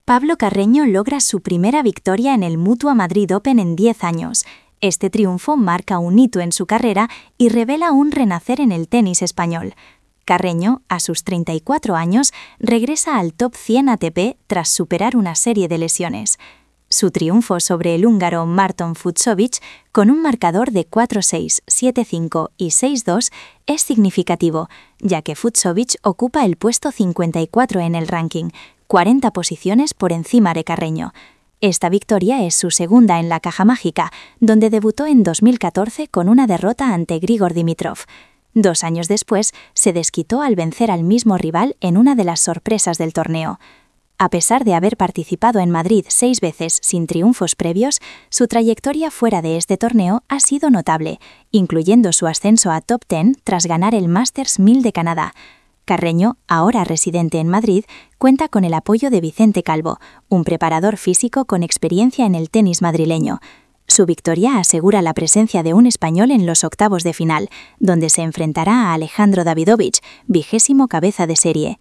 Pablo Carreño logra su primera victoria en el Mutua Madrid Open en 10 años. Este triunfo marca un hito en su carrera y revela un renacer en el tenis español. Carreño, a sus 34 años, regresa al top 100 ATP tras superar una serie de lesiones. Su triunfo sobre el húngaro Marton Fucsovics, con un marcador de 4-6, 7-5 y 6-2, es significativo, ya que Fucsovics ocupa el puesto 54 en el ranking, 40 posiciones por encima de Carreño. Esta victoria es su segunda en la caja mágica, donde debutó en 2014 con una derrota ante Grigor Dimitrov. 2 años después, se desquitó al vencer al mismo rival en una de las sorpresas del torneo. A pesar de haber participado en Madrid 6 veces sin triunfos previos, su trayectoria fuera de este torneo ha sido notable, incluyendo su ascenso a top 10 tras ganar el Masters 1000 de Canadá. Carreño, ahora residente en Madrid, cuenta con el apoyo de Vicente Calvo, un preparador físico con experiencia en el tenis madrileño. Su victoria asegura la presencia de un español en los octavos de final, donde se enfrentará a Alejandro Davidovich, 20º cabeza de serie.